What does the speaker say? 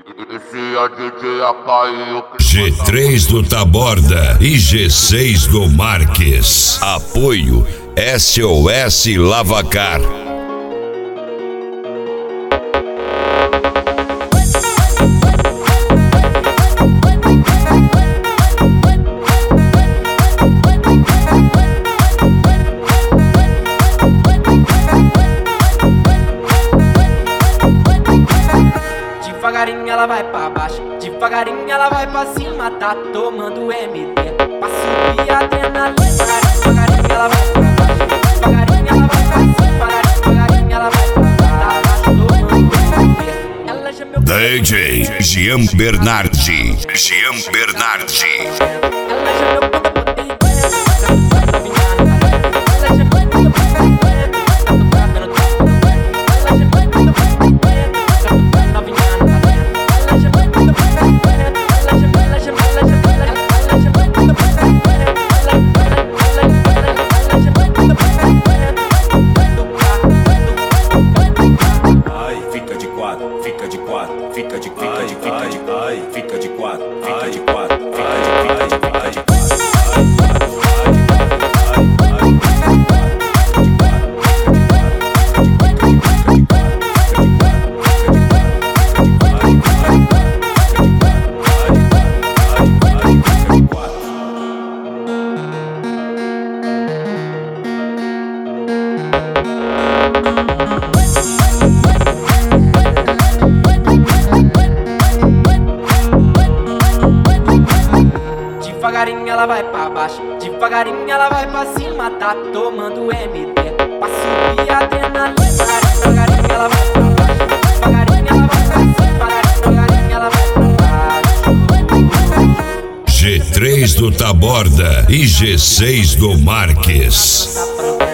Esse é DJ Acaio. G3 do Taborda e G6 do Marques. Apoio SOS Lavacar. Devagarinho ela vai pra baixo, devagarinho ela vai pra cima, tá tomando MD pra subir a adrenalina. Devagarinho ela vai pra baixo, devagarinho ela vai pra cima, devagarinho ela vai pra baixo, tá tomando MD. Ela já meu DJ Jean Bernardi. Jean Bernardi. ela já meu Fica de quatro, fica de quatro, fica de quatro, fica de quatro, fica de quatro, fica de quatro, fica de quatro. Devagarinho ela vai pra baixo, devagarinho ela vai pra cima, tá tomando MD pra subir a adrenalina. Devagarinho ela vai pra baixo, devagarinho ela vai pra cima, devagarinho ela vai pra baixo. G3 do Taborda e G6 do Marques. Tá